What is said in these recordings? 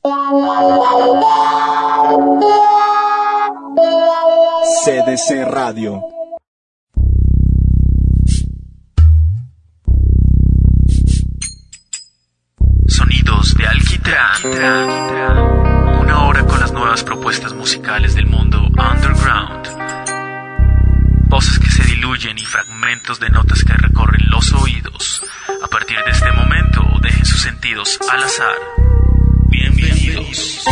CDC Radio. Sonidos de Alquitrán. Una hora con las nuevas propuestas musicales del mundo underground. Voces que se diluyen y fragmentos de notas que recorren los oídos. A partir de este momento, dejen sus sentidos al azar. Bienvenidos.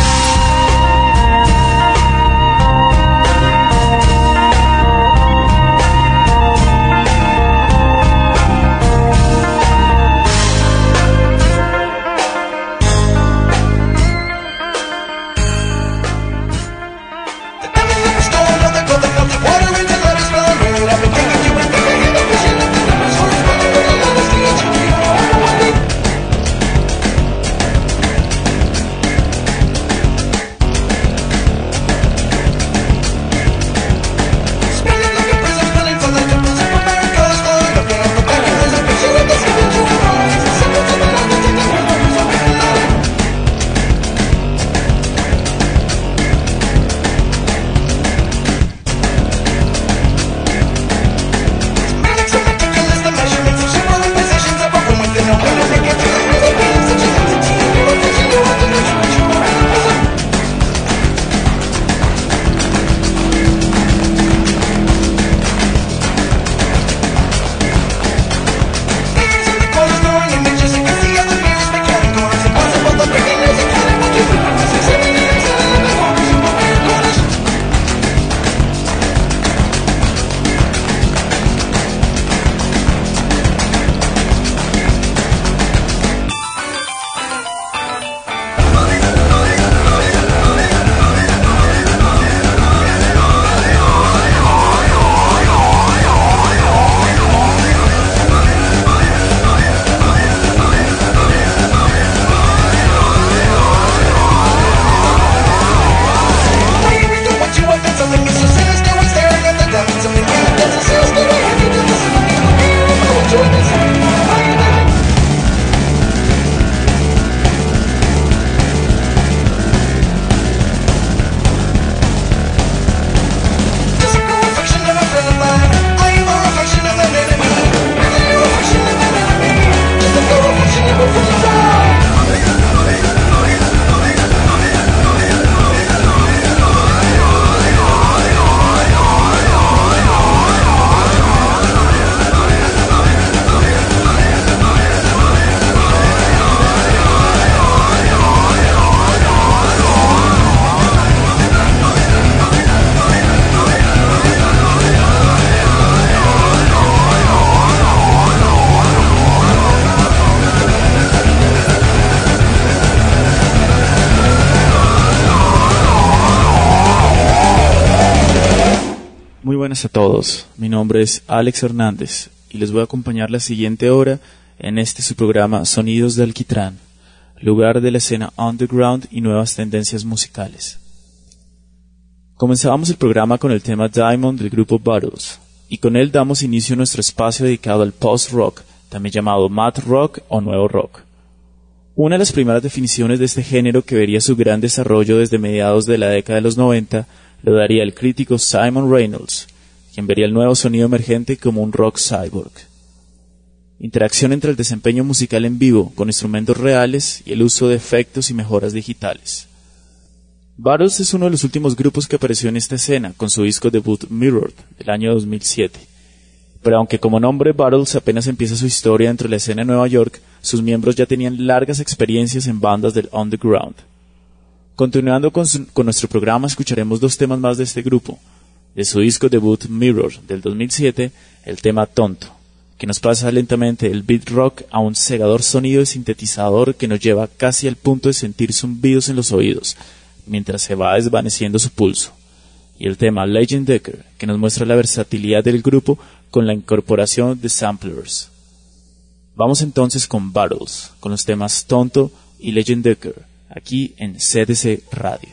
Buenas a todos, mi nombre es Alex Hernández y les voy a acompañar la siguiente hora en su programa Sonidos de Alquitrán, lugar de la escena underground y nuevas tendencias musicales. Comenzábamos el programa con el tema Diamond del grupo Bottles y con él damos inicio a nuestro espacio dedicado al post-rock, también llamado math rock o nuevo rock. Una de las primeras definiciones de este género que vería su gran desarrollo desde mediados de la década de los 90 lo daría el crítico Simon Reynolds, quien vería el nuevo sonido emergente como un rock cyborg. Interacción entre el desempeño musical en vivo con instrumentos reales y el uso de efectos y mejoras digitales. Bottles es uno de los últimos grupos que apareció en esta escena con su disco debut Mirrored del año 2007. Pero aunque como nombre Bottles apenas empieza su historia dentro de la escena de Nueva York, sus miembros ya tenían largas experiencias en bandas del underground. Continuando con nuestro programa, escucharemos dos temas más de este grupo. De su disco debut Mirror del 2007, el tema Tonto, que nos pasa lentamente del beat rock a un cegador sonido de sintetizador que nos lleva casi al punto de sentir zumbidos en los oídos, mientras se va desvaneciendo su pulso. Y el tema Legend Decker, que nos muestra la versatilidad del grupo con la incorporación de samplers. Vamos entonces con Bottles, con los temas Tonto y Legend Decker, aquí en CDC Radio.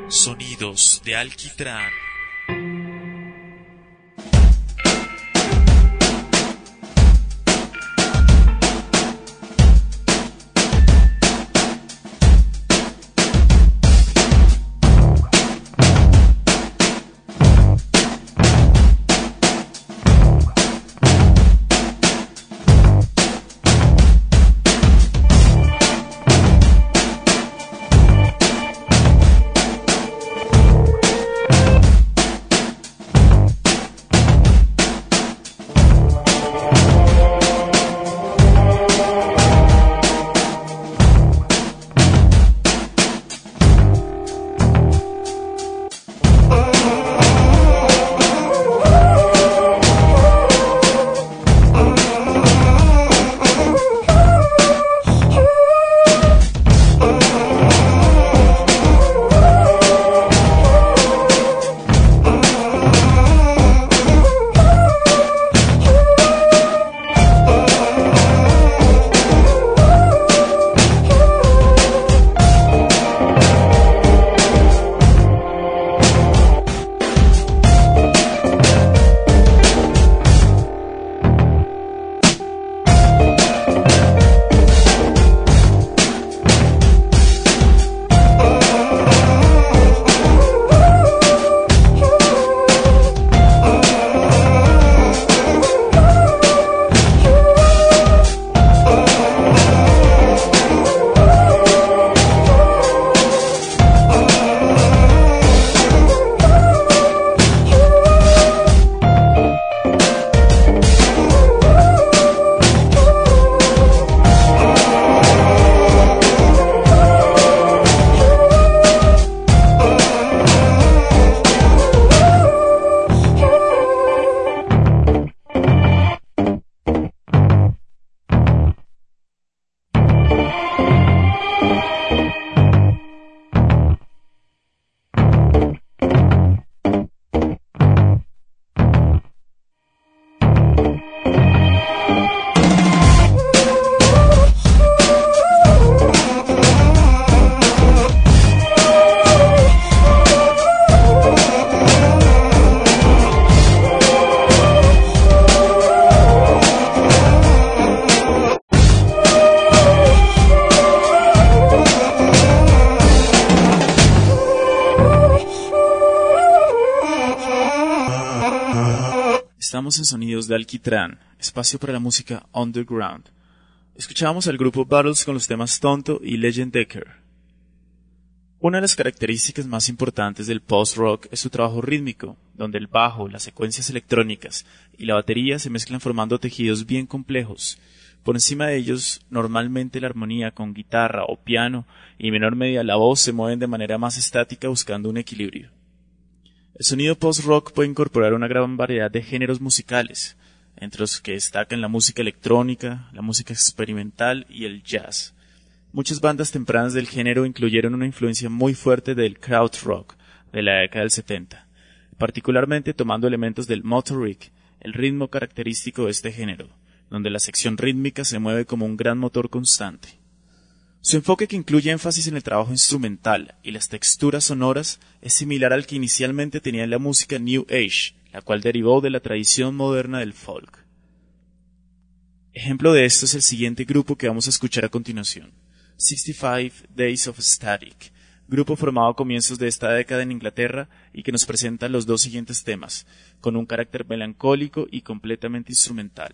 Sonidos de Alquitrán. Estamos en Sonidos de Alquitrán, espacio para la música underground. Escuchábamos al grupo Battles con los temas Tonto y Legend Decker. Una de las características más importantes del post-rock es su trabajo rítmico, donde el bajo, las secuencias electrónicas y la batería se mezclan formando tejidos bien complejos. Por encima de ellos, normalmente la armonía con guitarra o piano y en menor medida la voz se mueven de manera más estática buscando un equilibrio. El sonido post-rock puede incorporar una gran variedad de géneros musicales, entre los que destacan la música electrónica, la música experimental y el jazz. Muchas bandas tempranas del género incluyeron una influencia muy fuerte del krautrock de la década del 70, particularmente tomando elementos del motorik, el ritmo característico de este género, donde la sección rítmica se mueve como un gran motor constante. Su enfoque, que incluye énfasis en el trabajo instrumental y las texturas sonoras, es similar al que inicialmente tenía la música New Age, la cual derivó de la tradición moderna del folk. Ejemplo de esto es el siguiente grupo que vamos a escuchar a continuación, 65 Days of Static, grupo formado a comienzos de esta década en Inglaterra y que nos presenta los dos siguientes temas, con un carácter melancólico y completamente instrumental.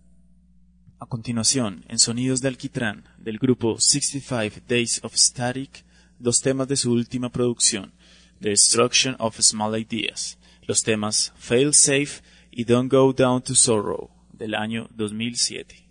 A continuación, en Sonidos de Alquitrán, del grupo 65 Days of Static, dos temas de su última producción, The Destruction of Small Ideas, los temas Fail Safe y Don't Go Down to Sorrow, del año 2007.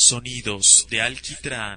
Sonidos de alquitrán.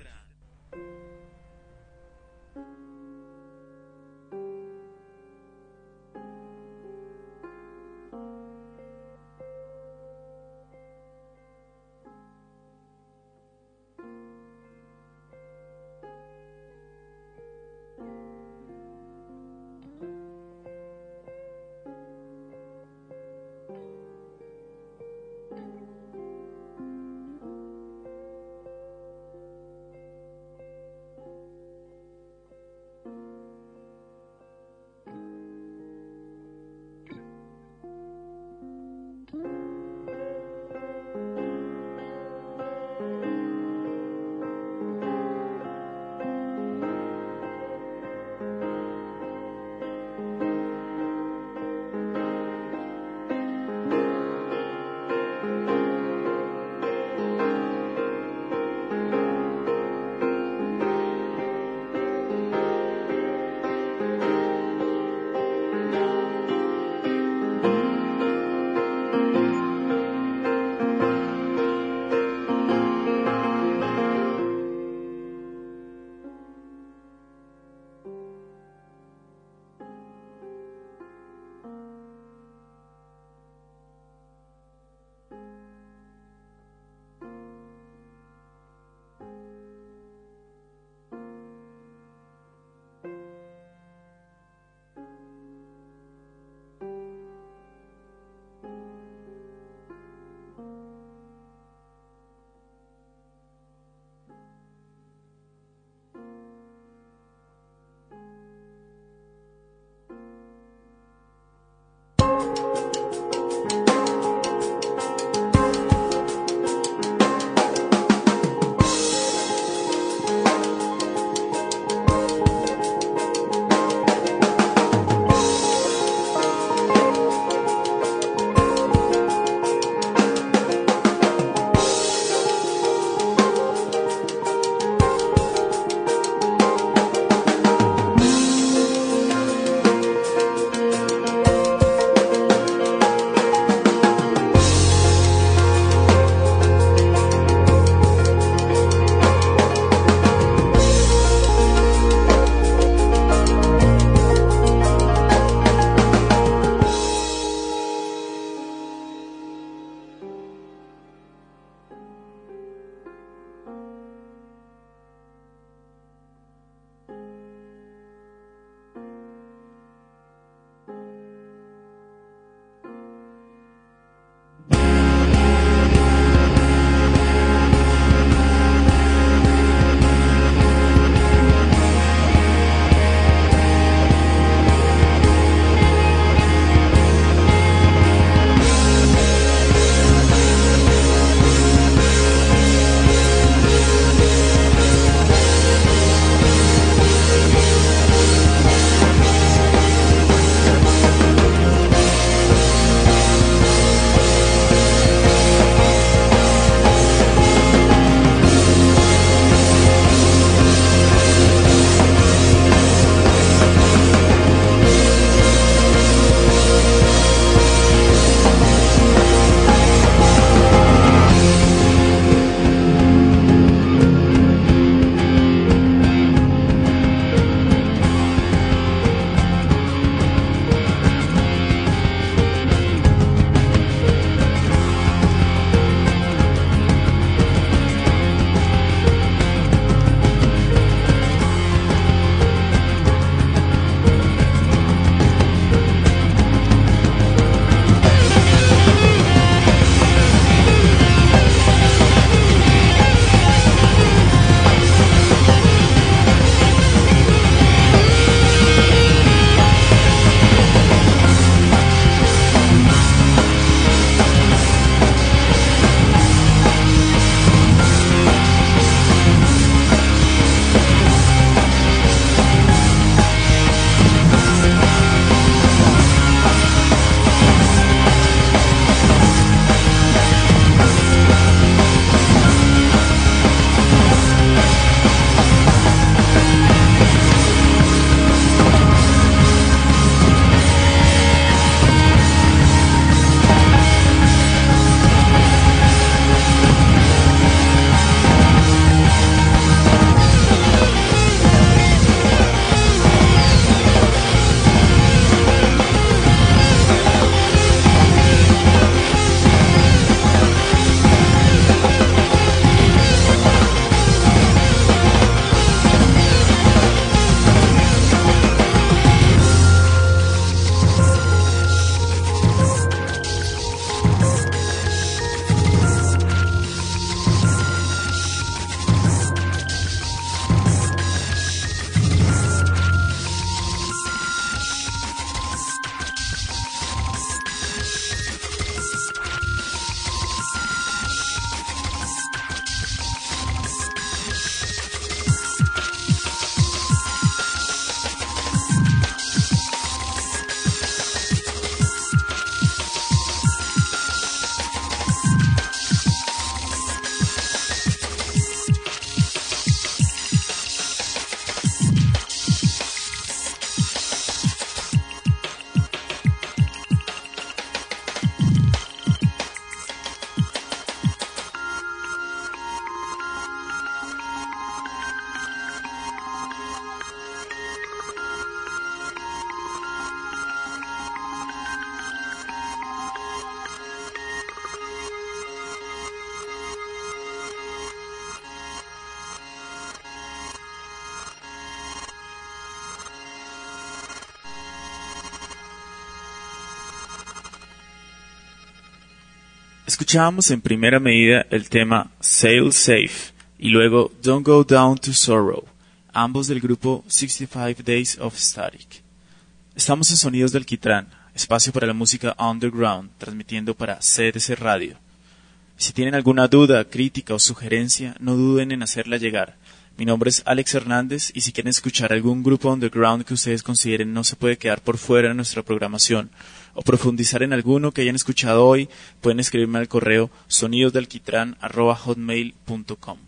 Escuchábamos en primera medida el tema Sail Safe y luego Don't Go Down to Sorrow, ambos del grupo 65 Days of Static. Estamos en Sonidos del Alquitrán, espacio para la música underground, transmitiendo para CDC Radio. Si tienen alguna duda, crítica o sugerencia, no duden en hacerla llegar. Mi nombre es Alex Hernández y si quieren escuchar algún grupo underground que ustedes consideren no se puede quedar por fuera de nuestra programación o profundizar en alguno que hayan escuchado hoy, pueden escribirme al correo sonidosdealquitrán@hotmail.com.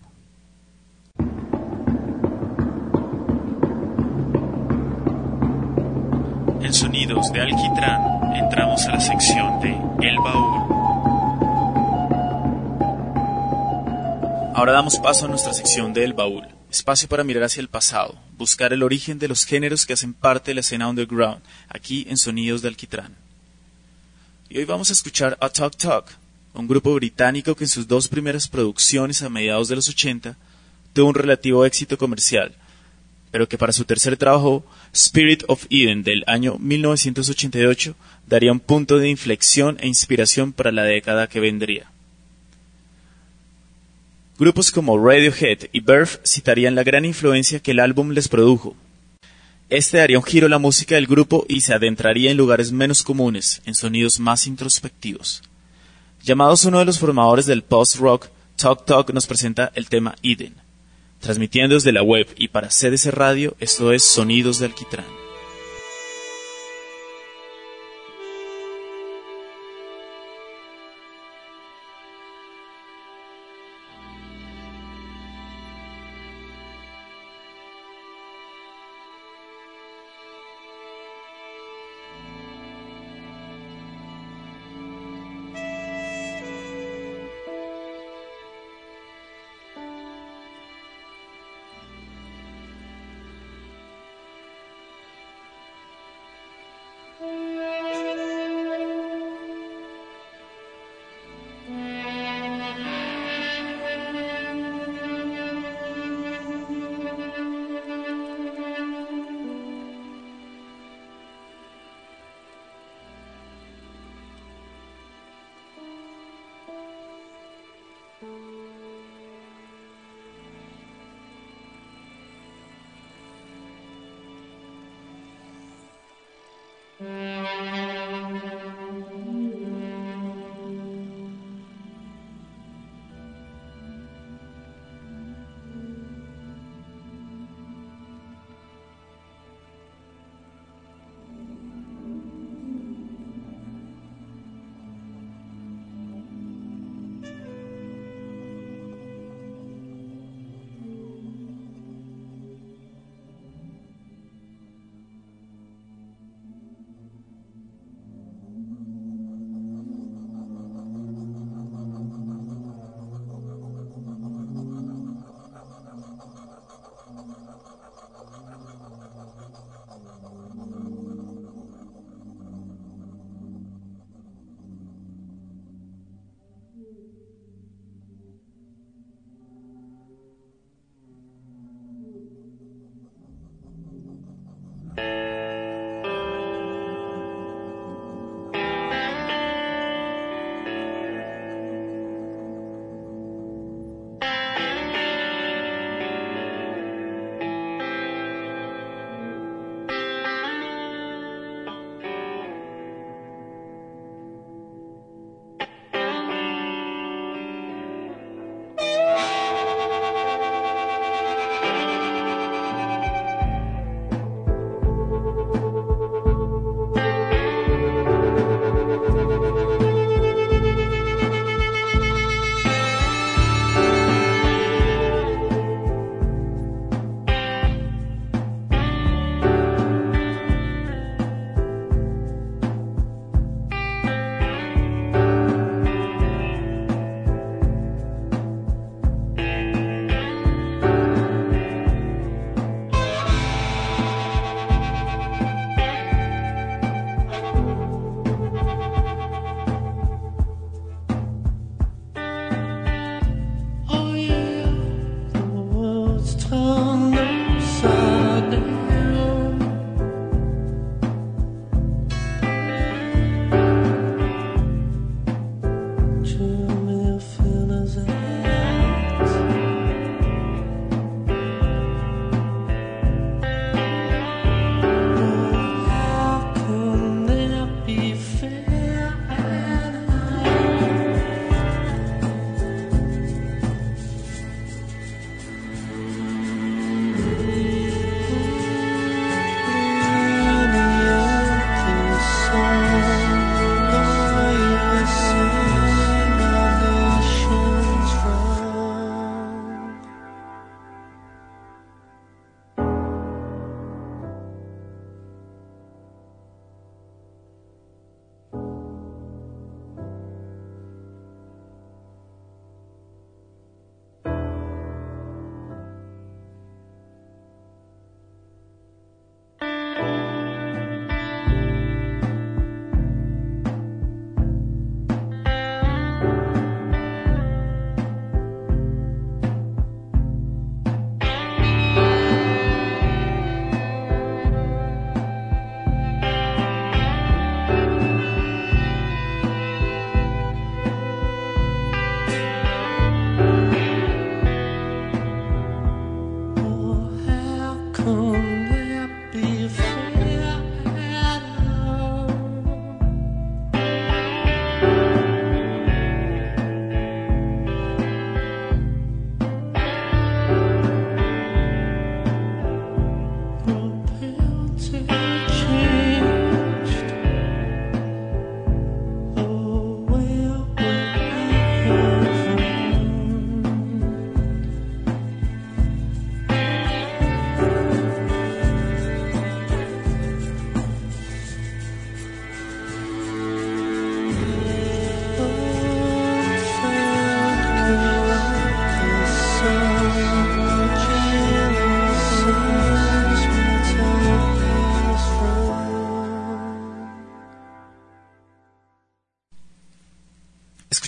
En Sonidos de Alquitrán entramos a la sección de El Baúl. Ahora damos paso a nuestra sección de El Baúl, espacio para mirar hacia el pasado, buscar el origen de los géneros que hacen parte de la escena underground, aquí en Sonidos de Alquitrán. Y hoy vamos a escuchar a Talk Talk, un grupo británico que en sus dos primeras producciones a mediados de los 80 tuvo un relativo éxito comercial, pero que para su tercer trabajo, Spirit of Eden, del año 1988, daría un punto de inflexión e inspiración para la década que vendría. Grupos como Radiohead y Birth citarían la gran influencia que el álbum les produjo. Este daría un giro a la música del grupo y se adentraría en lugares menos comunes, en sonidos más introspectivos. Llamados uno de los formadores del post-rock, Talk Talk nos presenta el tema Eden. Transmitiendo desde la web y para CDC Radio, esto es Sonidos de Alquitrán.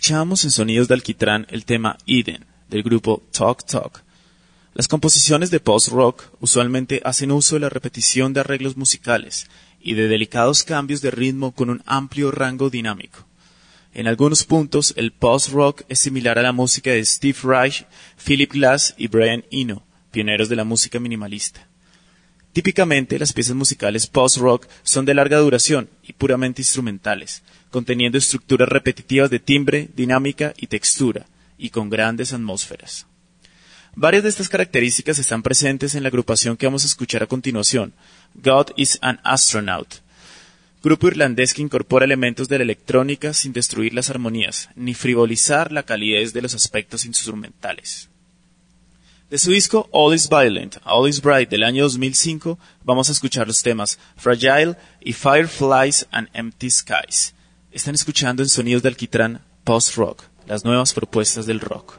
Escuchábamos en Sonidos de Alquitrán el tema Eden, del grupo Talk Talk. Las composiciones de post-rock usualmente hacen uso de la repetición de arreglos musicales y de delicados cambios de ritmo con un amplio rango dinámico. En algunos puntos, el post-rock es similar a la música de Steve Reich, Philip Glass y Brian Eno, pioneros de la música minimalista. Típicamente, las piezas musicales post-rock son de larga duración y puramente instrumentales, conteniendo estructuras repetitivas de timbre, dinámica y textura, y con grandes atmósferas. Varias de estas características están presentes en la agrupación que vamos a escuchar a continuación, God is an Astronaut, grupo irlandés que incorpora elementos de la electrónica sin destruir las armonías, ni frivolizar la calidez de los aspectos instrumentales. De su disco All is Violent, All is Bright del año 2005, vamos a escuchar los temas Fragile y Fireflies and Empty Skies. Están escuchando en Sonidos de Alquitrán Post-Rock, las nuevas propuestas del rock.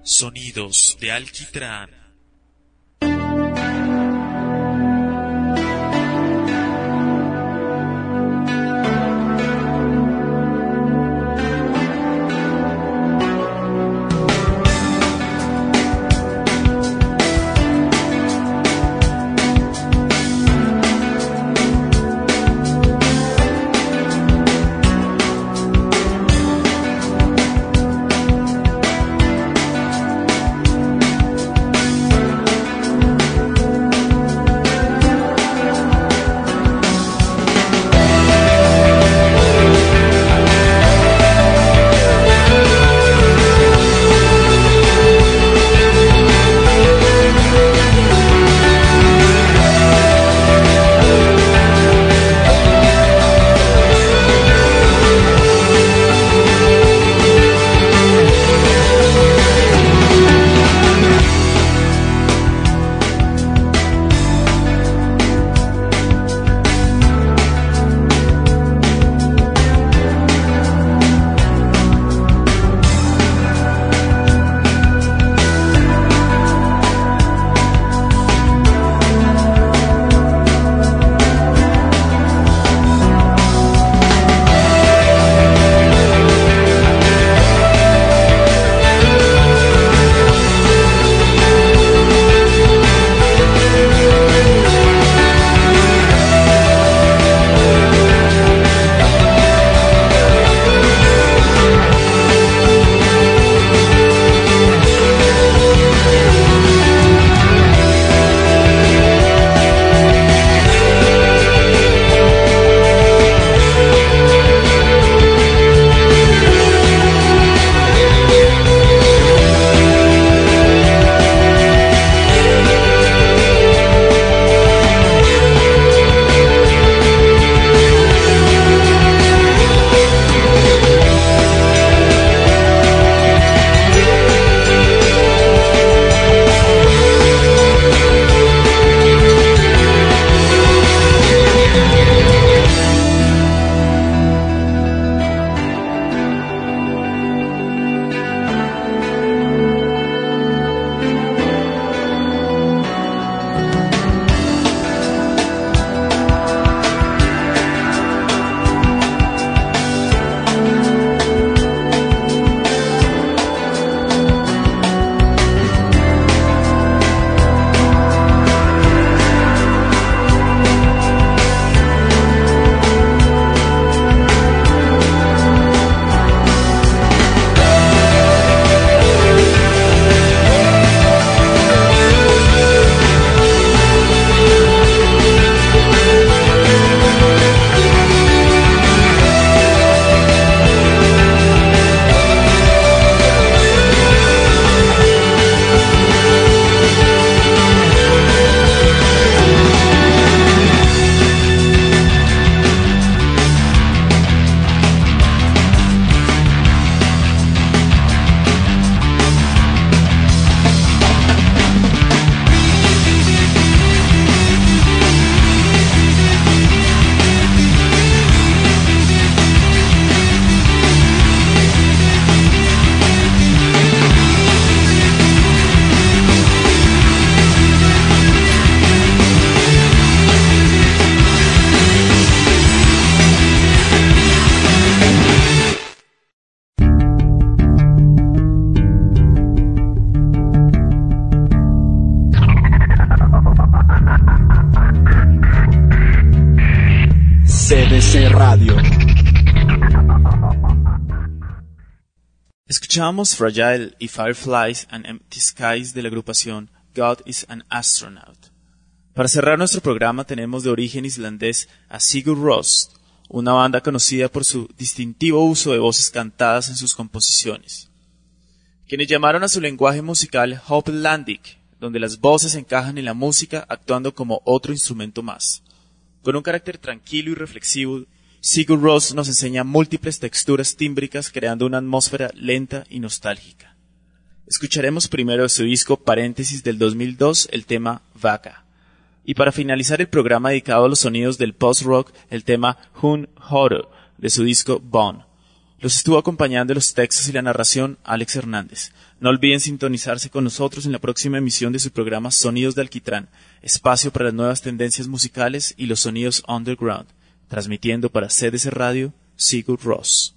Sonidos de Alquitrán. CDC Radio. Escuchamos Fragile y Fireflies and Empty Skies de la agrupación God is an Astronaut. Para cerrar nuestro programa tenemos de origen islandés a Sigur Rós, una banda conocida por su distintivo uso de voces cantadas en sus composiciones, quienes llamaron a su lenguaje musical Hoplandic, donde las voces encajan en la música actuando como otro instrumento más. Con un carácter tranquilo y reflexivo, Sigur Rós nos enseña múltiples texturas tímbricas creando una atmósfera lenta y nostálgica. Escucharemos primero de su disco Paréntesis del 2002 el tema Vaca. Y para finalizar el programa dedicado a los sonidos del post-rock, el tema Hun Horo de su disco Bone. Los estuvo acompañando en los textos y la narración Alex Hernández. No olviden sintonizarse con nosotros en la próxima emisión de su programa Sonidos de Alquitrán, espacio para las nuevas tendencias musicales y los sonidos underground, transmitiendo para CDC Radio, Sigur Rós.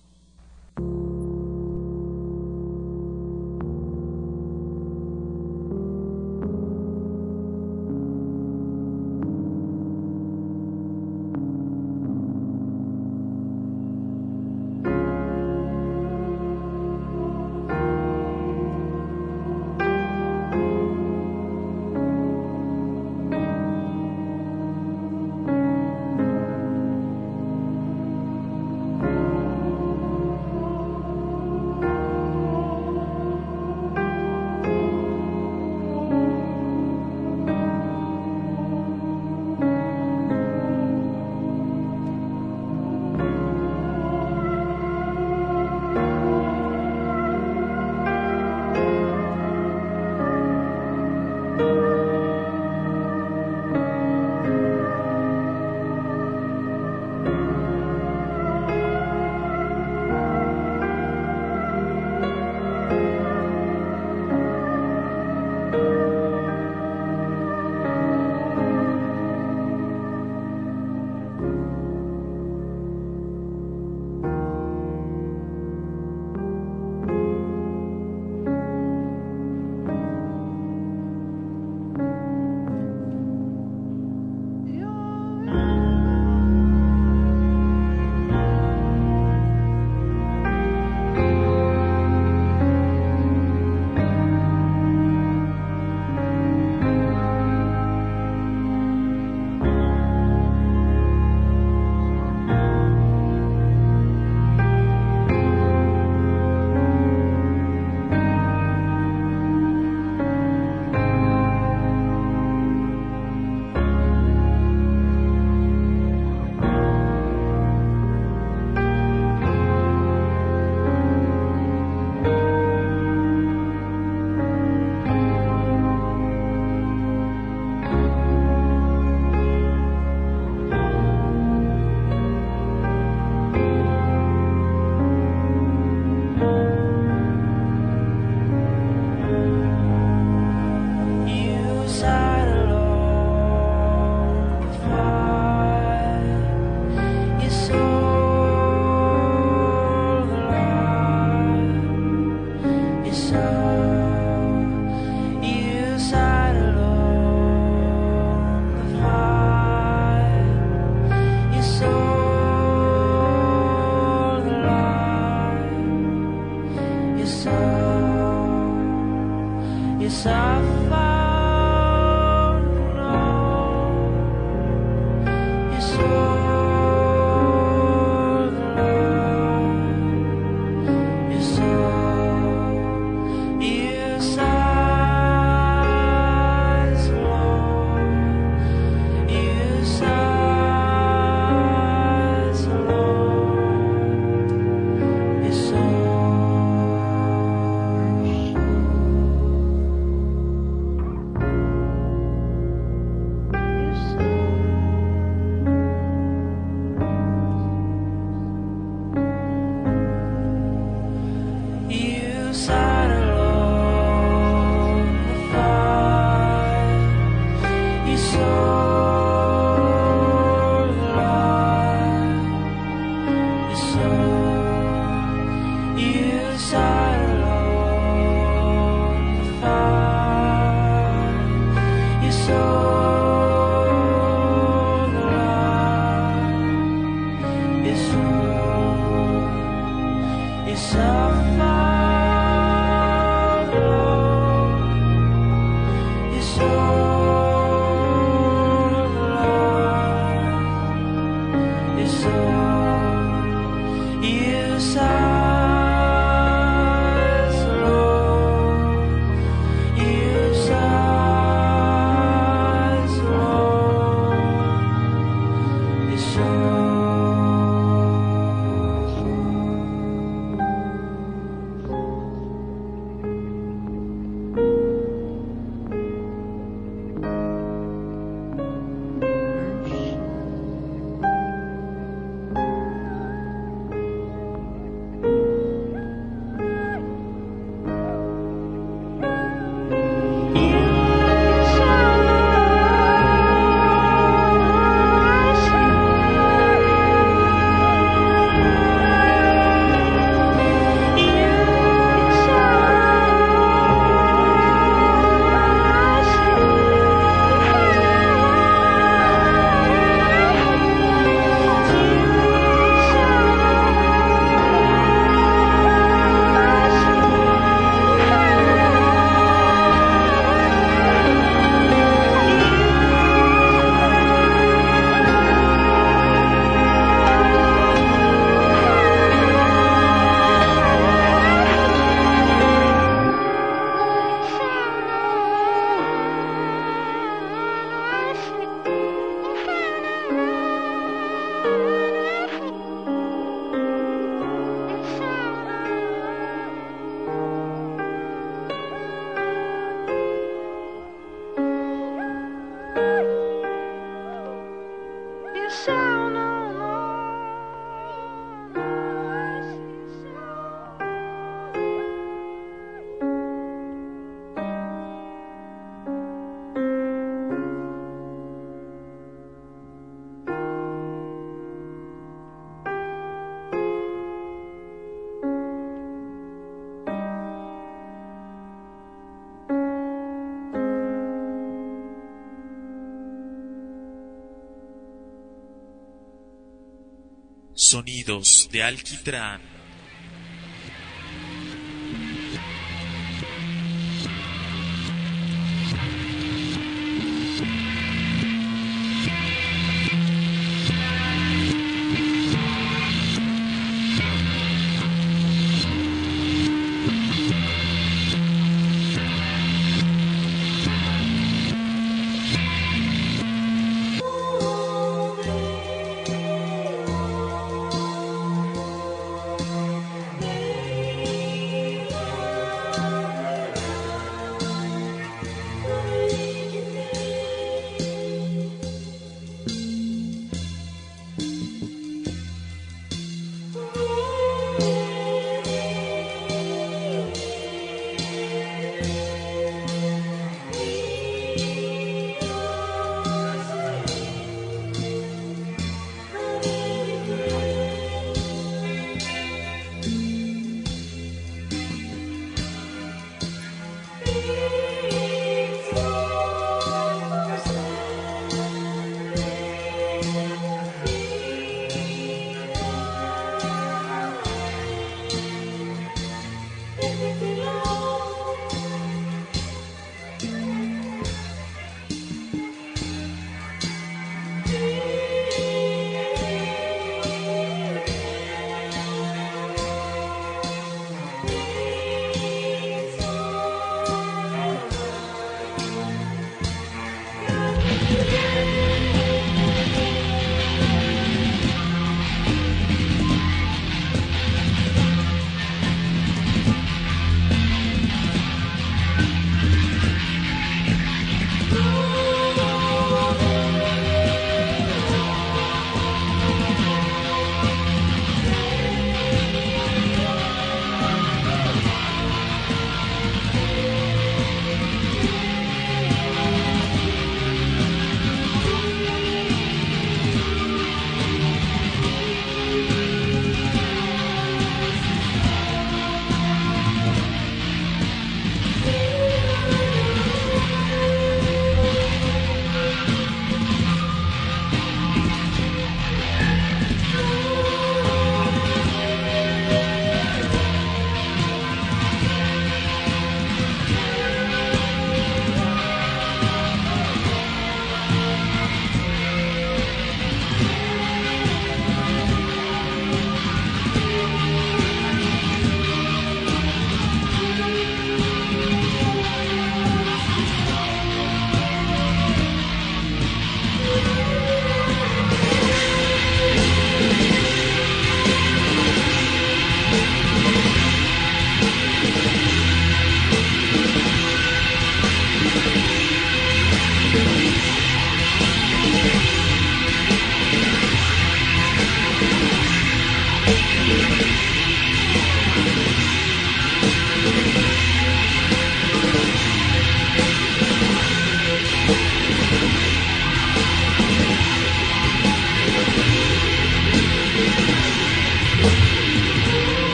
Sonidos de alquitrán.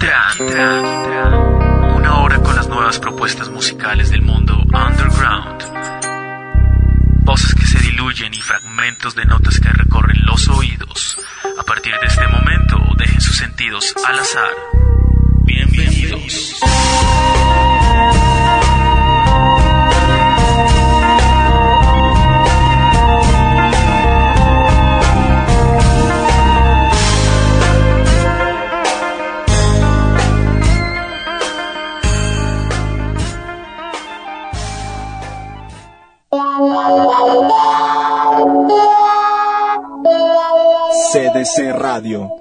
Una hora con las nuevas propuestas musicales del mundo underground. Voces que se diluyen y fragmentos de notas que recorren los oídos. A partir de este momento, dejen sus sentidos al azar. Bienvenidos. CDC Radio.